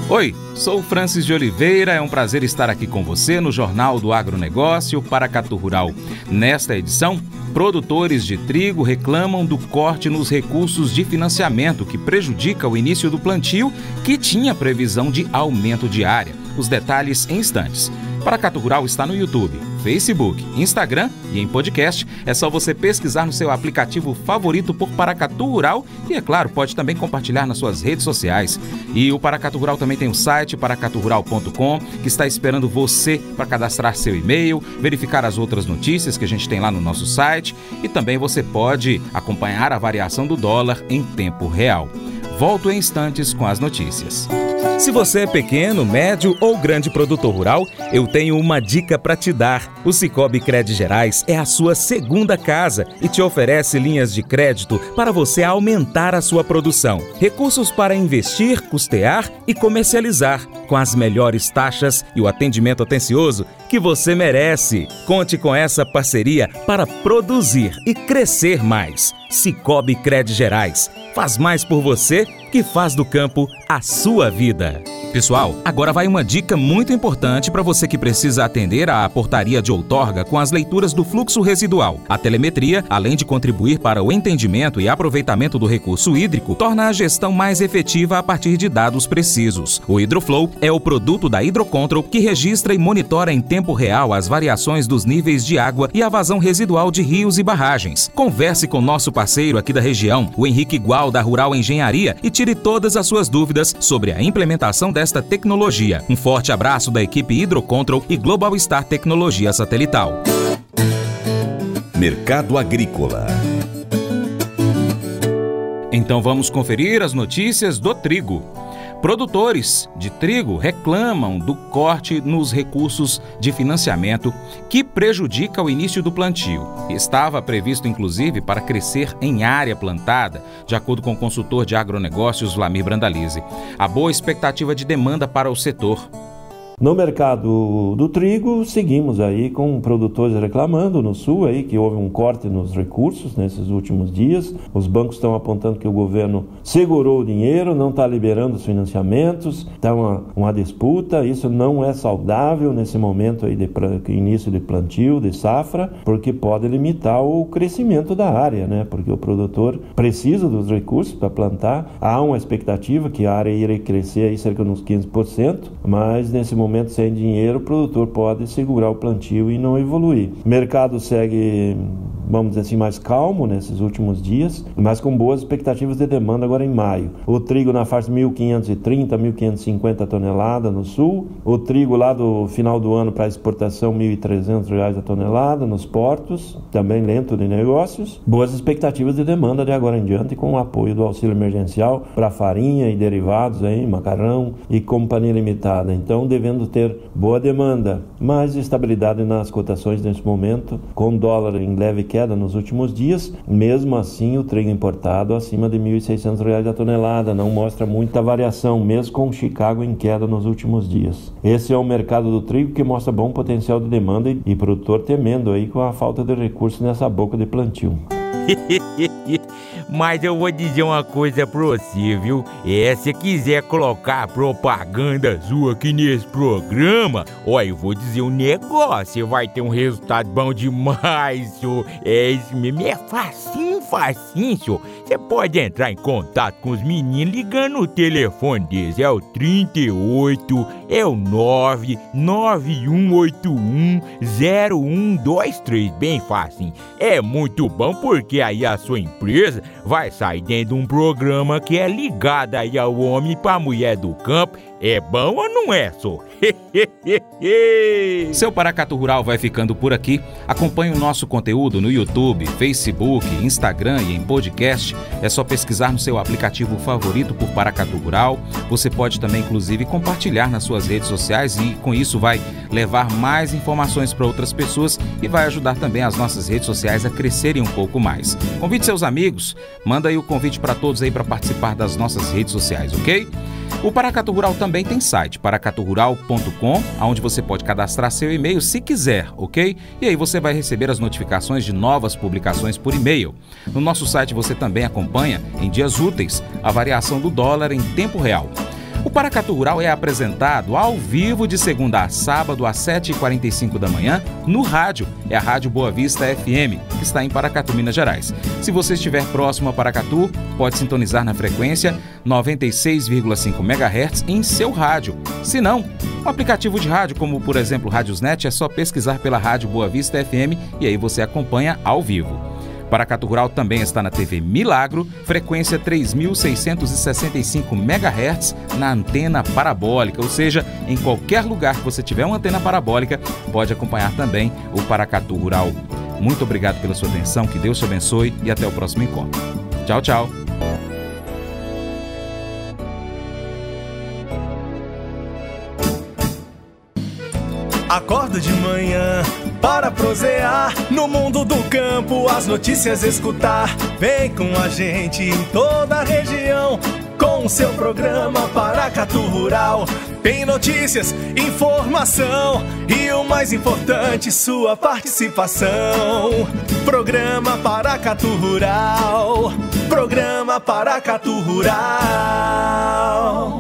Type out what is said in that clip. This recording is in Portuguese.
Oi, sou Francis de Oliveira, é um prazer estar aqui com você no Jornal do Agronegócio Paracatu Rural. Nesta edição, produtores de trigo reclamam do corte nos recursos de financiamento que prejudica o início do plantio, que tinha previsão de aumento de área. Os detalhes em instantes. Paracatu Rural está no YouTube, Facebook, Instagram e em podcast. É só você pesquisar no seu aplicativo favorito por Paracatu Rural e, é claro, pode também compartilhar nas suas redes sociais. E o Paracatu Rural também tem um site, paracaturural.com, que está esperando você para cadastrar seu e-mail, verificar as outras notícias que a gente tem lá no nosso site e também você pode acompanhar a variação do dólar em tempo real. Volto em instantes com as notícias. Se você é pequeno, médio ou grande produtor rural, eu tenho uma dica para te dar. O Sicoob Cred Gerais é a sua segunda casa e te oferece linhas de crédito para você aumentar a sua produção. Recursos para investir, custear e comercializar, com as melhores taxas e o atendimento atencioso que você merece. Conte com essa parceria para produzir e crescer mais. Sicoob Cred Gerais. Faz mais por você que faz do campo a sua vida. Pessoal, agora vai uma dica muito importante para você que precisa atender à portaria de outorga com as leituras do fluxo residual. A telemetria, além de contribuir para o entendimento e aproveitamento do recurso hídrico, torna a gestão mais efetiva a partir de dados precisos. O Hidroflow é o produto da Hidrocontrol que registra e monitora em tempo real as variações dos níveis de água e a vazão residual de rios e barragens. Converse com nosso parceiro aqui da região, o Henrique Gual, da Rural Engenharia, e tire todas as suas dúvidas sobre a implementação desta tecnologia. Um forte abraço da equipe Hidrocontrol e Global Star Tecnologia Satelital. Mercado Agrícola. Então vamos conferir as notícias do trigo. Produtores de trigo reclamam do corte nos recursos de financiamento que prejudica o início do plantio. Estava previsto, inclusive, para crescer em área plantada, de acordo com o consultor de agronegócios Vlamir Brandalize. Há boa expectativa de demanda para o setor. No mercado do trigo, seguimos aí com produtores reclamando no sul aí que houve um corte nos recursos nesses últimos dias. Os bancos estão apontando que o governo segurou o dinheiro, não está liberando os financiamentos, está uma disputa. Isso não é saudável nesse momento aí de início de plantio, de safra, porque pode limitar o crescimento da área, né? Porque o produtor precisa dos recursos para plantar. Há uma expectativa que a área iria crescer aí cerca de uns 15%, mas nesse momento sem dinheiro, o produtor pode segurar o plantio e não evoluir. O mercado segue, vamos dizer assim, mais calmo nesses últimos dias, mas com boas expectativas de demanda agora em maio. O trigo na faixa 1.530, 1.550 toneladas no sul. O trigo lá do final do ano para exportação, R$ 1.300 a tonelada nos portos, também lento de negócios. Boas expectativas de demanda de agora em diante com o apoio do auxílio emergencial para farinha e derivados, aí, macarrão e companhia limitada. Então, devendo ter boa demanda, mas estabilidade nas cotações nesse momento, com dólar em leve queda nos últimos dias. Mesmo assim, o trigo importado acima de R$ 1.600 a tonelada, não mostra muita variação, mesmo com Chicago em queda nos últimos dias. Esse é o mercado do trigo que mostra bom potencial de demanda e produtor temendo aí com a falta de recursos nessa boca de plantio. Mas eu vou dizer uma coisa pra você, viu? Se quiser colocar propaganda sua aqui nesse programa, eu vou dizer um negócio, você vai ter um resultado bom demais, senhor. Isso mesmo, é facinho, senhor. Você pode entrar em contato com os meninos ligando o telefone deles, é o 38, é o 991810123, bem fácil. É muito bom porque aí a sua empresa vai sair dentro de um programa que é ligado aí ao homem e pra mulher do campo. É bom ou não é, só? Seu Paracatu Rural vai ficando por aqui. Acompanhe o nosso conteúdo no YouTube, Facebook, Instagram e em podcast. É só pesquisar no seu aplicativo favorito por Paracatu Rural. Você pode também, inclusive, compartilhar nas suas redes sociais e com isso vai levar mais informações para outras pessoas e vai ajudar também as nossas redes sociais a crescerem um pouco mais. Convide seus amigos, manda aí o convite para todos aí para participar das nossas redes sociais, ok? O Paracatu Rural também tem site, paracaturural.com, onde você pode cadastrar seu e-mail se quiser, ok? E aí você vai receber as notificações de novas publicações por e-mail. No nosso site você também acompanha, em dias úteis, a variação do dólar em tempo real. O Paracatu Rural é apresentado ao vivo de segunda a sábado às 7h45 da manhã no rádio. É a Rádio Boa Vista FM, que está em Paracatu, Minas Gerais. Se você estiver próximo a Paracatu, pode sintonizar na frequência 96,5 MHz em seu rádio. Se não, o aplicativo de rádio, como por exemplo Rádiosnet, é só pesquisar pela Rádio Boa Vista FM e aí você acompanha ao vivo. Paracatu Rural também está na TV Milagro, frequência 3.665 MHz na antena parabólica, ou seja, em qualquer lugar que você tiver uma antena parabólica, pode acompanhar também o Paracatu Rural. Muito obrigado pela sua atenção, que Deus te abençoe e até o próximo encontro. Tchau, tchau. Acordo de manhã para prosear no mundo do campo, as notícias escutar. Vem com a gente em toda a região com o seu programa Paracatu Rural. Tem notícias, informação e o mais importante, sua participação. Programa Paracatu Rural. Programa Paracatu Rural.